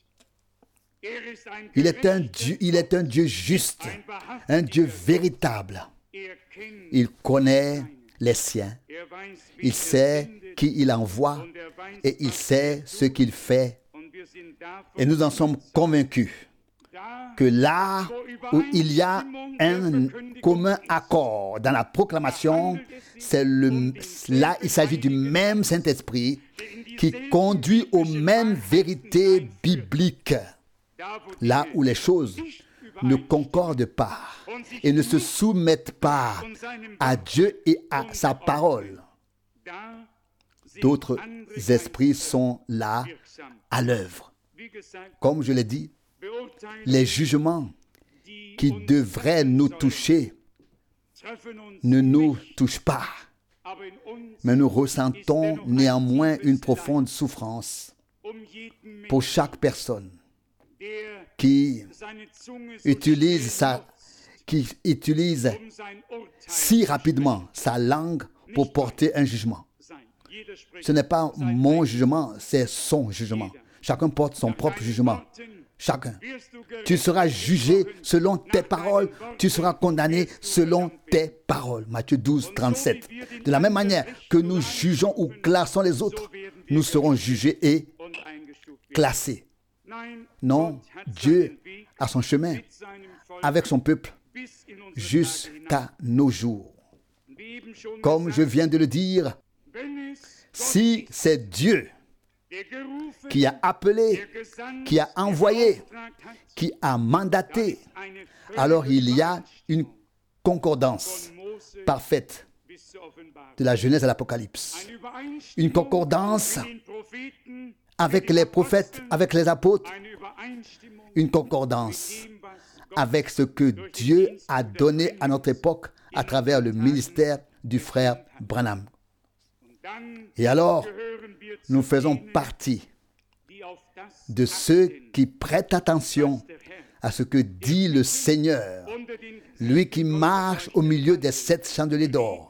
Il est un Dieu juste, un Dieu véritable. Il connaît les siens. Il sait qui il envoie et il sait ce qu'il fait. Et nous en sommes convaincus que là où il y a un commun accord dans la proclamation, là il s'agit du même Saint-Esprit qui conduit aux mêmes vérités bibliques. Là où les choses ne concordent pas et ne se soumettent pas à Dieu et à sa parole, d'autres esprits sont là à l'œuvre. Comme je l'ai dit, les jugements qui devraient nous toucher ne nous touchent pas, mais nous ressentons néanmoins une profonde souffrance pour chaque personne qui utilise si rapidement sa langue pour porter un jugement. Ce n'est pas mon jugement, c'est son jugement. Chacun porte son propre jugement. Chacun. Tu seras jugé selon tes paroles, tu seras condamné selon tes paroles. Matthieu 12, 37. De la même manière que nous jugeons ou classons les autres, nous serons jugés et classés. Non, Dieu a son chemin avec son peuple jusqu'à nos jours. Comme je viens de le dire, si c'est Dieu qui a appelé, qui a envoyé, qui a mandaté, alors il y a une concordance parfaite de la Genèse à l'Apocalypse. Une concordance avec les prophètes, avec les apôtres, une concordance avec ce que Dieu a donné à notre époque à travers le ministère du frère Branham. Et alors, nous faisons partie de ceux qui prêtent attention à ce que dit le Seigneur, lui qui marche au milieu des 7 chandeliers d'or.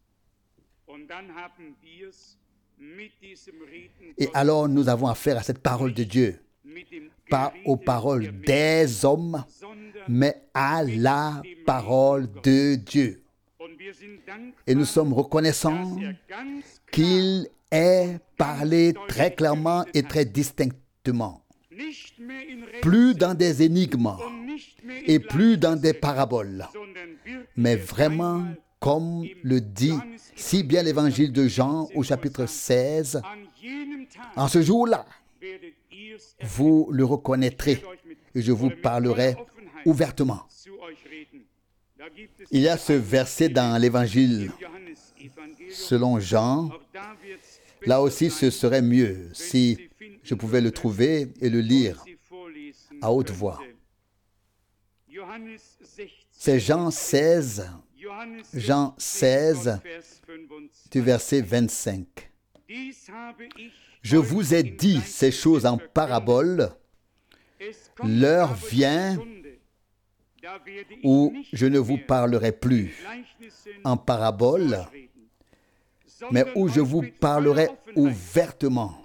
Et alors, nous avons affaire à cette parole de Dieu, pas aux paroles des hommes, mais à la parole de Dieu. Et nous sommes reconnaissants qu'il ait parlé très clairement et très distinctement. Plus dans des énigmes et plus dans des paraboles, mais vraiment, comme le dit si bien l'évangile de Jean au chapitre 16, en ce jour-là, vous le reconnaîtrez et je vous parlerai ouvertement. Il y a ce verset dans l'évangile selon Jean. Là aussi, ce serait mieux si je pouvais le trouver et le lire à haute voix. C'est Jean 16, du verset 25. Je vous ai dit ces choses en parabole. L'heure vient où je ne vous parlerai plus en parabole, mais où je vous parlerai ouvertement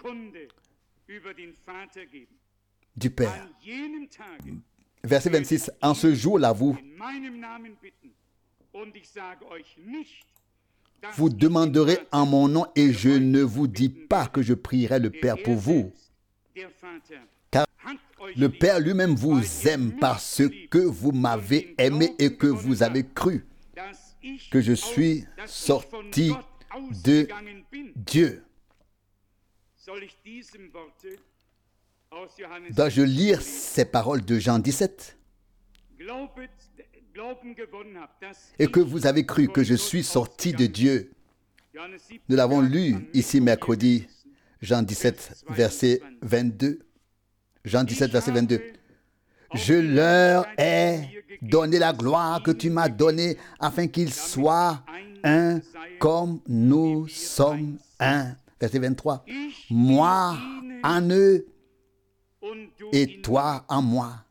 du Père. Verset 26, en ce jour-là, vous demanderez en mon nom et je ne vous dis pas que je prierai le Père pour vous. Car le Père lui-même vous aime parce que vous m'avez aimé et que vous avez cru que je suis sorti de Dieu. Dois-je lire ces paroles de Jean 17? Et que vous avez cru que je suis sorti de Dieu. Nous l'avons lu ici mercredi, Jean 17, verset 22. Jean 17, verset 22. Je leur ai donné la gloire que tu m'as donnée afin qu'ils soient un comme nous sommes un. Verset 23. Moi en eux et toi en moi.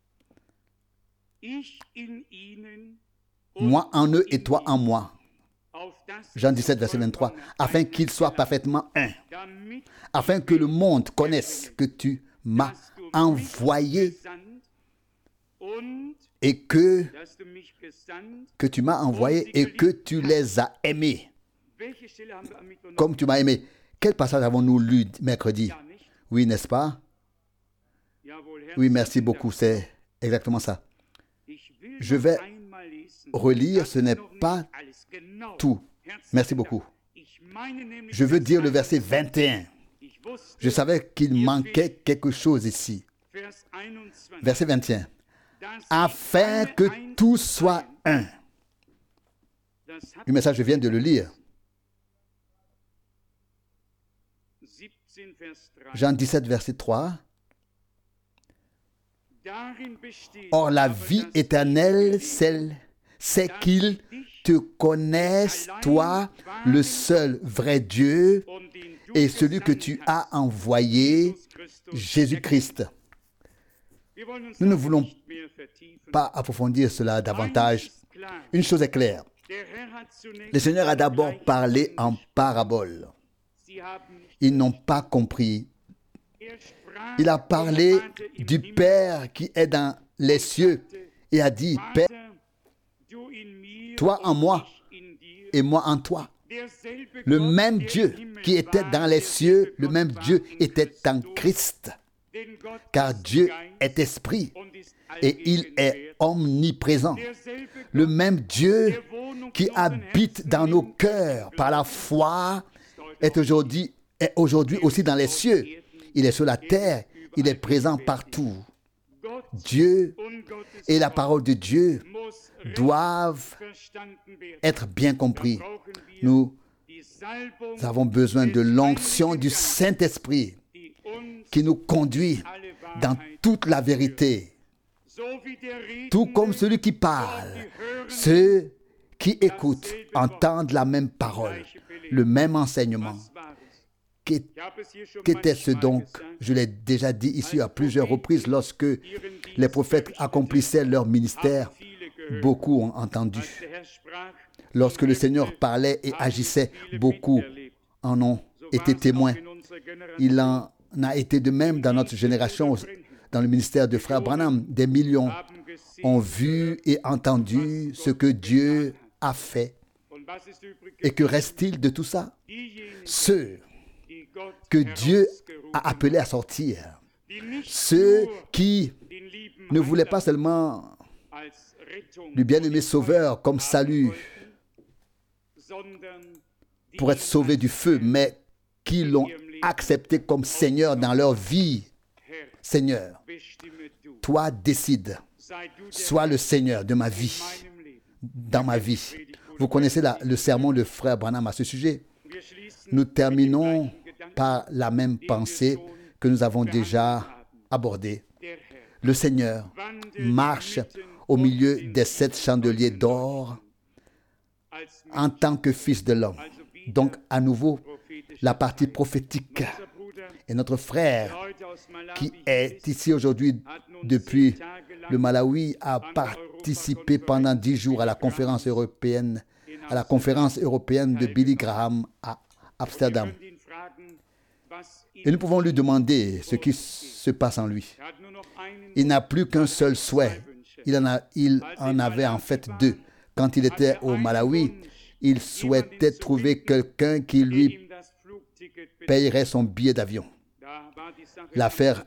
Moi en eux et toi en moi. Jean 17, verset 23. Afin qu'ils soient parfaitement un. Afin que le monde connaisse que tu m'as envoyé et que tu m'as envoyé et que tu les as aimés comme tu m'as aimé. Quel passage avons-nous lu mercredi? Oui, n'est-ce pas? Oui, merci beaucoup, c'est exactement ça. Je vais relire, ce n'est pas tout. Merci beaucoup. Je veux dire le verset 21. Je savais qu'il manquait quelque chose ici. Verset 21. Afin que tout soit un. Le message, je viens de le lire. Jean 17, verset 3. Or, la vie éternelle, c'est qu'ils te connaissent, toi, le seul vrai Dieu, et celui que tu as envoyé, Jésus-Christ. Nous ne voulons pas approfondir cela davantage. Une chose est claire. Le Seigneur a d'abord parlé en parabole. Ils n'ont pas compris. Il a parlé du Père qui est dans les cieux et a dit, Père, toi en moi et moi en toi. Le même Dieu qui était dans les cieux, le même Dieu était en Christ. Car Dieu est esprit et il est omniprésent. Le même Dieu qui habite dans nos cœurs par la foi est aujourd'hui aussi dans les cieux. Il est sur la terre, il est présent partout. Dieu et la parole de Dieu doivent être bien compris. Nous avons besoin de l'onction du Saint-Esprit qui nous conduit dans toute la vérité. Tout comme celui qui parle, ceux qui écoutent entendent la même parole, le même enseignement. Qu'était-ce donc? Je l'ai déjà dit ici à plusieurs reprises, lorsque les prophètes accomplissaient leur ministère, beaucoup ont entendu. Lorsque le Seigneur parlait et agissait, beaucoup en ont été témoins. Il en a été de même dans notre génération, dans le ministère de Frère Branham. Des millions ont vu et entendu ce que Dieu a fait. Et que reste-t-il de tout ça? Ceux que Dieu a appelés à sortir. Ceux qui ne voulaient pas seulement le bien-aimé Sauveur comme salut pour être sauvés du feu, mais qui l'ont accepté comme Seigneur dans leur vie. Seigneur, toi décides, sois le Seigneur de ma vie, dans ma vie. Vous connaissez le sermon de Frère Branham à ce sujet. Nous terminons par la même pensée que nous avons déjà abordée. Le Seigneur marche au milieu des 7 chandeliers d'or en tant que Fils de l'homme. Donc, à nouveau, la partie prophétique. Et notre frère, qui est ici aujourd'hui depuis le Malawi, a participé pendant 10 jours à la conférence européenne à la conférence européenne de Billy Graham à Amsterdam. Et nous pouvons lui demander ce qui se passe en lui. Il n'a plus qu'un seul souhait. Il en avait en fait deux. Quand il était au Malawi, il souhaitait trouver quelqu'un qui lui payerait son billet d'avion. L'affaire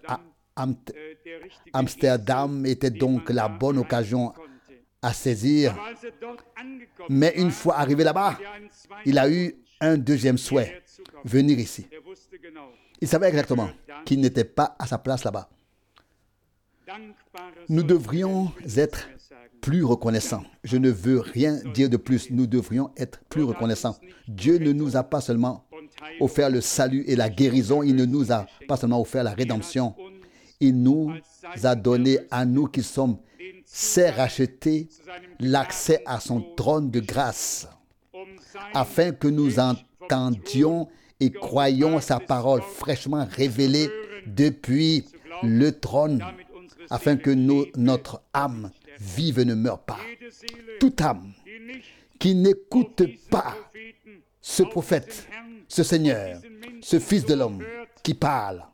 Amsterdam était donc la bonne occasion à saisir. Mais une fois arrivé là-bas, il a eu un deuxième souhait, venir ici. Il savait exactement qu'il n'était pas à sa place là-bas. Nous devrions être plus reconnaissants. Je ne veux rien dire de plus. Nous devrions être plus reconnaissants. Dieu ne nous a pas seulement offert le salut et la guérison. Il ne nous a pas seulement offert la rédemption. Il nous a donné à nous qui sommes ses rachetés l'accès à son trône de grâce afin que nous entendions et croyions sa parole fraîchement révélée depuis le trône afin que notre âme vive ne meure pas. Toute âme qui n'écoute pas ce prophète, ce Seigneur, ce Fils de l'homme qui parle,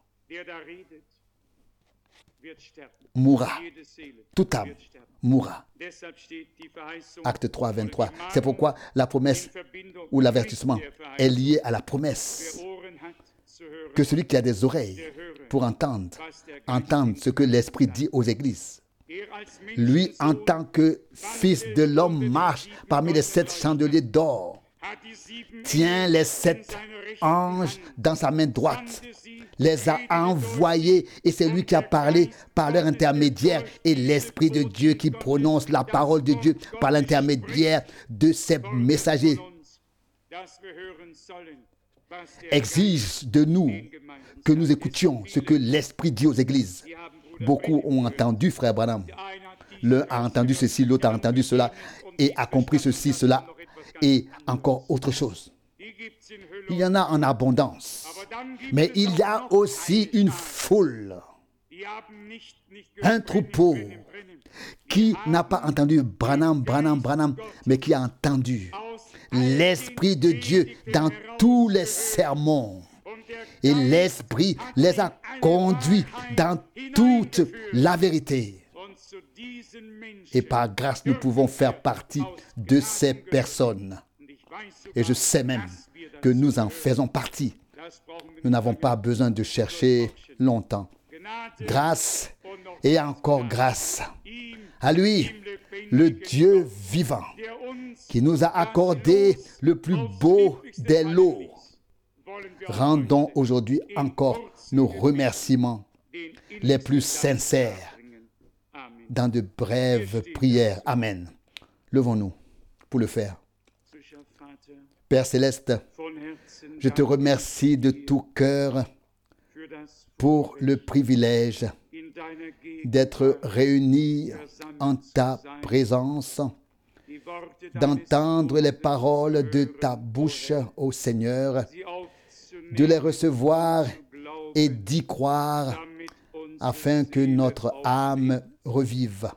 mourra. Toute âme mourra. Acte 3, 23. C'est pourquoi la promesse ou l'avertissement est lié à la promesse. Que celui qui a des oreilles pour entendre ce que l'Esprit dit aux églises. Lui, en tant que Fils de l'homme, marche parmi les 7 chandeliers d'or, tient les 7 anges dans sa main droite, les a envoyés et c'est lui qui a parlé par leur intermédiaire et l'Esprit de Dieu qui prononce la parole de Dieu par l'intermédiaire de ses messagers exige de nous que nous écoutions ce que l'Esprit dit aux églises. Beaucoup ont entendu, frère Branham. L'un a entendu ceci, l'autre a entendu cela et a compris ceci, cela et encore autre chose. Il y en a en abondance. Mais il y a aussi une foule, un troupeau qui n'a pas entendu Branham, mais qui a entendu l'Esprit de Dieu dans tous les sermons. Et l'Esprit les a conduits dans toute la vérité. Et par grâce, nous pouvons faire partie de ces personnes. Et je sais même que nous en faisons partie. Nous n'avons pas besoin de chercher longtemps. Grâce et encore grâce à lui, le Dieu vivant, qui nous a accordé le plus beau des lots. Rendons aujourd'hui encore nos remerciements les plus sincères dans de brèves prières. Amen. Levons-nous pour le faire. Père Céleste, je te remercie de tout cœur pour le privilège d'être réunis en ta présence, d'entendre les paroles de ta bouche, ô Seigneur, de les recevoir et d'y croire afin que notre âme revive.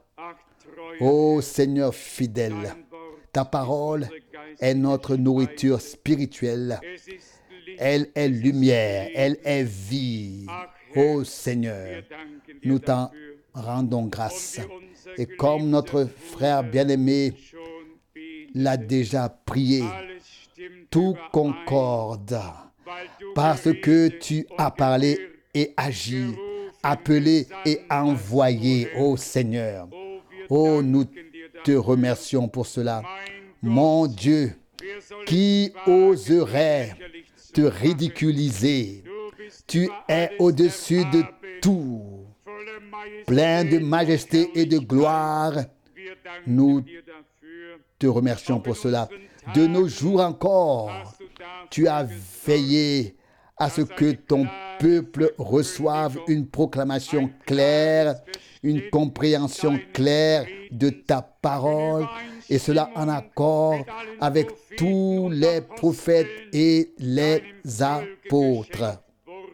Ô Seigneur fidèle, ta parole est notre nourriture spirituelle. Elle est lumière, elle est vie. Ô Seigneur, nous t'en rendons grâce. Et comme notre frère bien-aimé l'a déjà prié, tout concorde parce que tu as parlé et agi, appelé et envoyé, ô Seigneur. Oh, nous te remercions pour cela. Mon Dieu, qui oserait te ridiculiser? Tu es au-dessus de tout, plein de majesté et de gloire. Nous te remercions pour cela. De nos jours encore, tu as veillé à ce que ton peuple reçoive une proclamation claire, une compréhension claire de ta parole, et cela en accord avec tous les prophètes et les apôtres.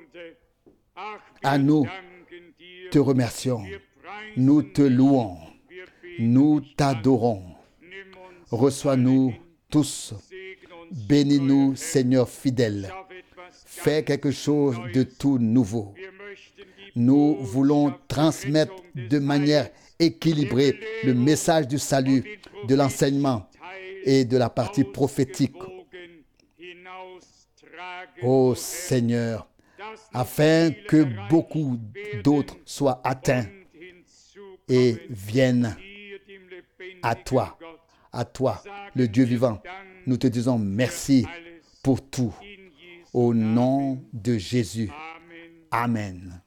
À nous te remercions, nous te louons, nous t'adorons. Reçois-nous tous. Bénis-nous, Seigneur fidèle. Fais quelque chose de tout nouveau. Nous voulons transmettre de manière équilibrée le message du salut, de l'enseignement et de la partie prophétique. Ô Seigneur, afin que beaucoup d'autres soient atteints et viennent à toi, le Dieu vivant. Nous te disons merci pour tout. Au nom de Jésus. Amen.